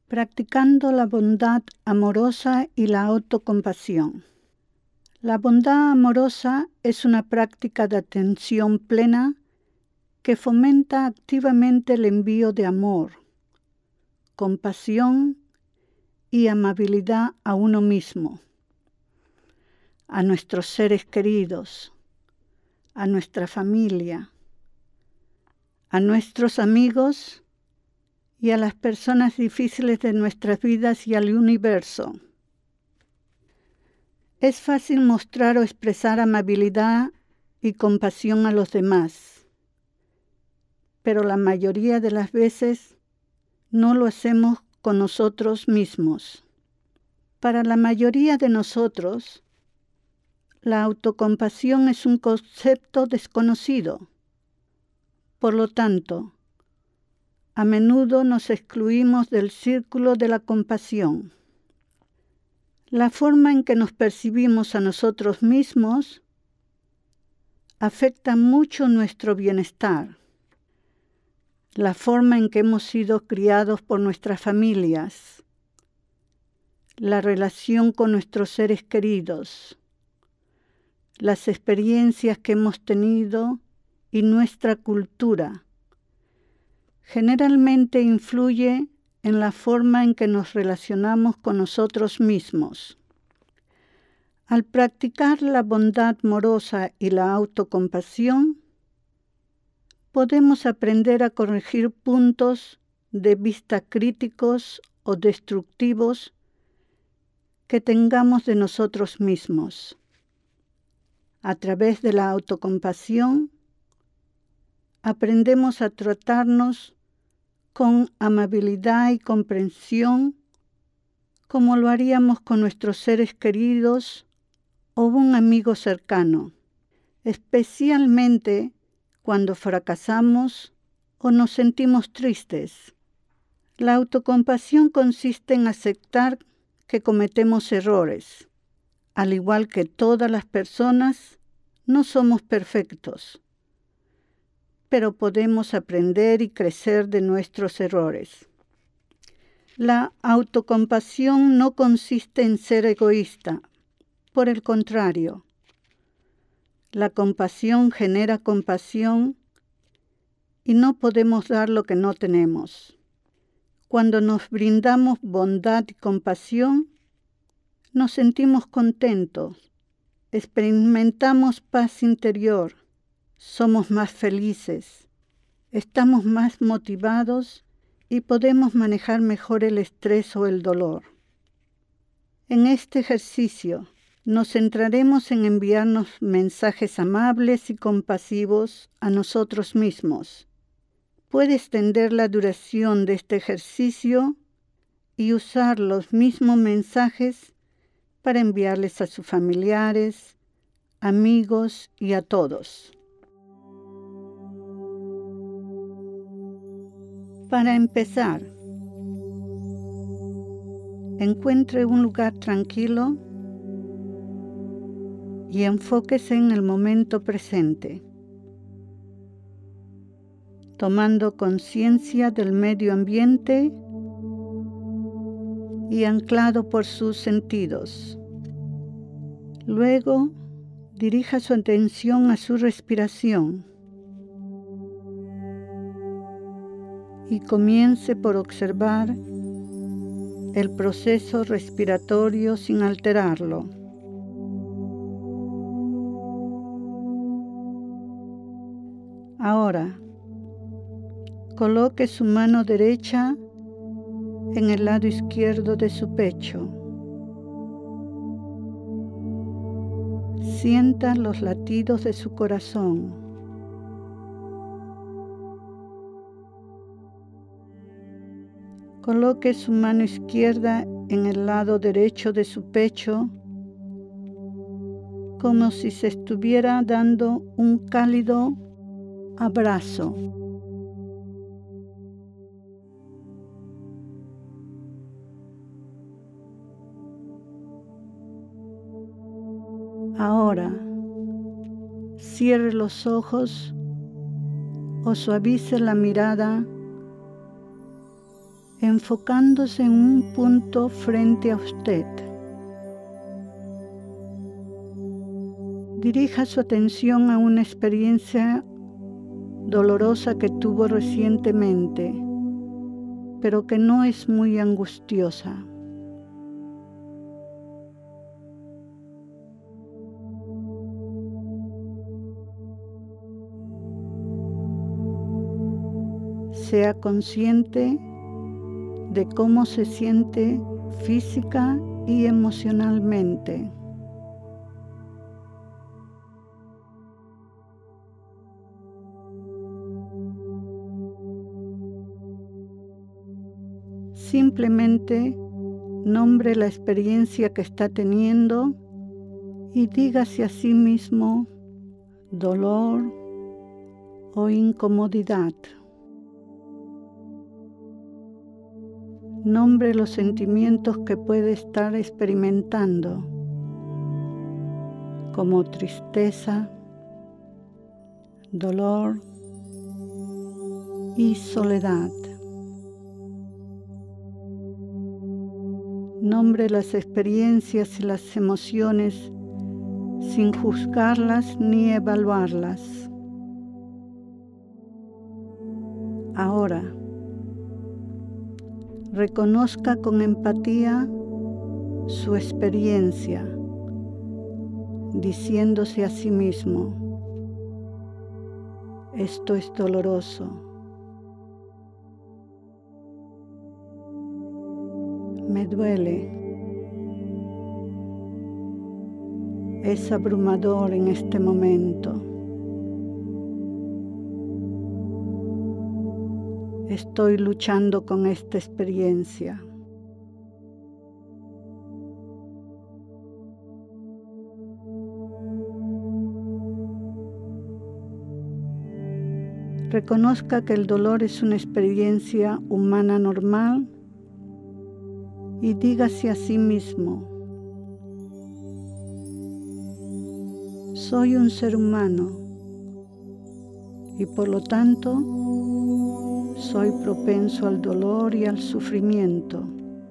Practicando la bondad amorosa y la autocompasión. La bondad amorosa es una práctica de atención plena que fomenta activamente el envío de amor, compasión y amabilidad a uno mismo, a nuestros seres queridos, a nuestra familia, a nuestros amigos y a las personas difíciles de nuestras vidas y al universo. Es fácil mostrar o expresar amabilidad y compasión a los demás, pero la mayoría de las veces no lo hacemos con nosotros mismos. Para la mayoría de nosotros, la autocompasión es un concepto desconocido. Por lo tanto, a menudo nos excluimos del círculo de la compasión. La forma en que nos percibimos a nosotros mismos afecta mucho nuestro bienestar. La forma en que hemos sido criados por nuestras familias, la relación con nuestros seres queridos, las experiencias que hemos tenido y nuestra cultura generalmente influye en la forma en que nos relacionamos con nosotros mismos. Al practicar la bondad amorosa y la autocompasión, podemos aprender a corregir puntos de vista críticos o destructivos que tengamos de nosotros mismos. A través de la autocompasión, aprendemos a tratarnos con amabilidad y comprensión, como lo haríamos con nuestros seres queridos o un amigo cercano, especialmente cuando fracasamos o nos sentimos tristes. La autocompasión consiste en aceptar que cometemos errores. Al igual que todas las personas, no somos perfectos, pero podemos aprender y crecer de nuestros errores. La autocompasión no consiste en ser egoísta. Por el contrario, la compasión genera compasión y no podemos dar lo que no tenemos. Cuando nos brindamos bondad y compasión, nos sentimos contentos, experimentamos paz interior, somos más felices, estamos más motivados y podemos manejar mejor el estrés o el dolor. En este ejercicio nos centraremos en enviarnos mensajes amables y compasivos a nosotros mismos. Puede extender la duración de este ejercicio y usar los mismos mensajes para enviarles a sus familiares, amigos y a todos. Para empezar, encuentre un lugar tranquilo y enfóquese en el momento presente, tomando conciencia del medio ambiente y anclado por sus sentidos. Luego, dirija su atención a su respiración y comience por observar el proceso respiratorio sin alterarlo. Ahora, coloque su mano derecha en el lado izquierdo de su pecho. Sienta los latidos de su corazón. Coloque su mano izquierda en el lado derecho de su pecho, como si se estuviera dando un cálido abrazo. Ahora, cierre los ojos o suavice la mirada enfocándose en un punto frente a usted. Dirija su atención a una experiencia dolorosa que tuvo recientemente, pero que no es muy angustiosa. Sea consciente de cómo se siente física y emocionalmente. Simplemente nombre la experiencia que está teniendo y dígase a sí mismo dolor o incomodidad. Nombre los sentimientos que puede estar experimentando, como tristeza, dolor y soledad. Nombre las experiencias y las emociones sin juzgarlas ni evaluarlas. Ahora, reconozca con empatía su experiencia, diciéndose a sí mismo: esto es doloroso. Me duele. Es abrumador en este momento. Estoy luchando con esta experiencia. Reconozca que el dolor es una experiencia humana normal y dígase a sí mismo: soy un ser humano y por lo tanto soy propenso al dolor y al sufrimiento.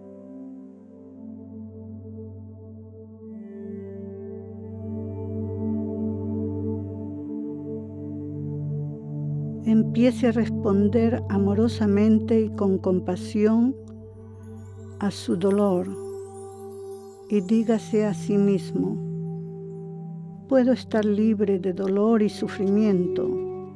Empiece a responder amorosamente y con compasión a su dolor y dígase a sí mismo: puedo estar libre de dolor y sufrimiento.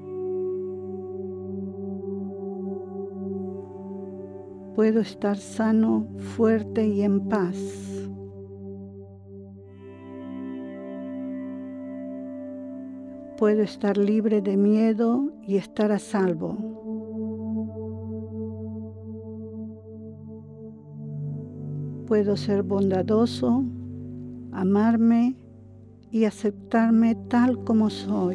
Puedo estar sano, fuerte y en paz. Puedo estar libre de miedo y estar a salvo. Puedo ser bondadoso, amarme y aceptarme tal como soy.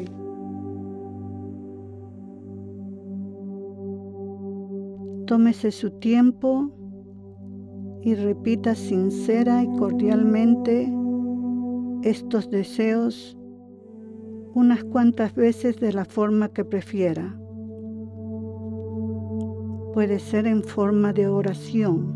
Tómese su tiempo y repita sincera y cordialmente estos deseos unas cuantas veces de la forma que prefiera. Puede ser en forma de oración.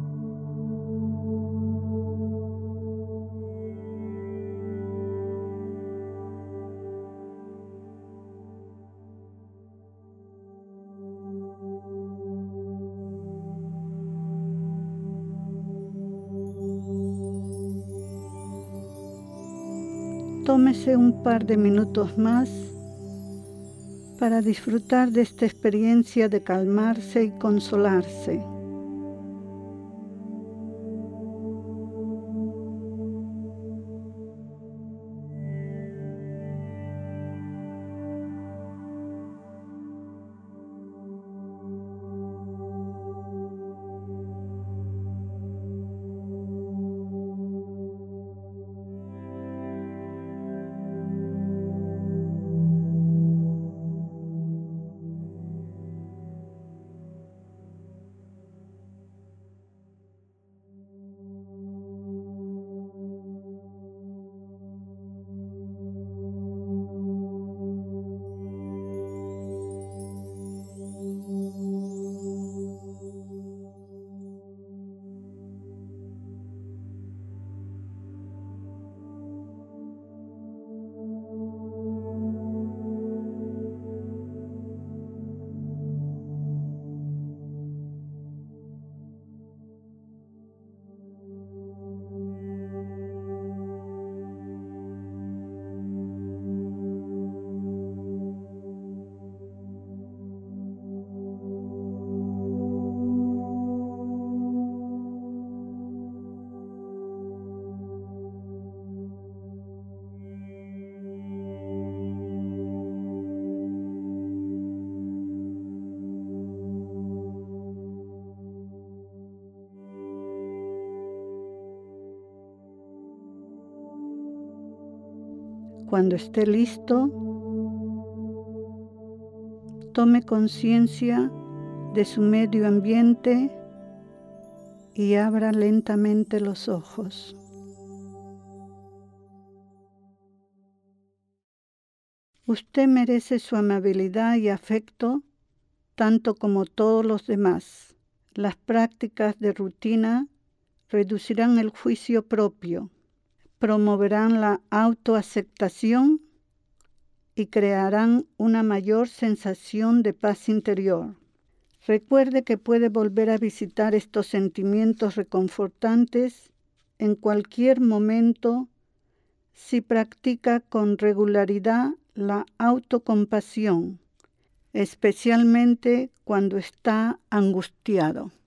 Tómese un par de minutos más para disfrutar de esta experiencia de calmarse y consolarse. Cuando esté listo, tome conciencia de su medio ambiente y abra lentamente los ojos. Usted merece su amabilidad y afecto tanto como todos los demás. Las prácticas de rutina reducirán el juicio propio, promoverán la autoaceptación y crearán una mayor sensación de paz interior. Recuerde que puede volver a visitar estos sentimientos reconfortantes en cualquier momento si practica con regularidad la autocompasión, especialmente cuando está angustiado.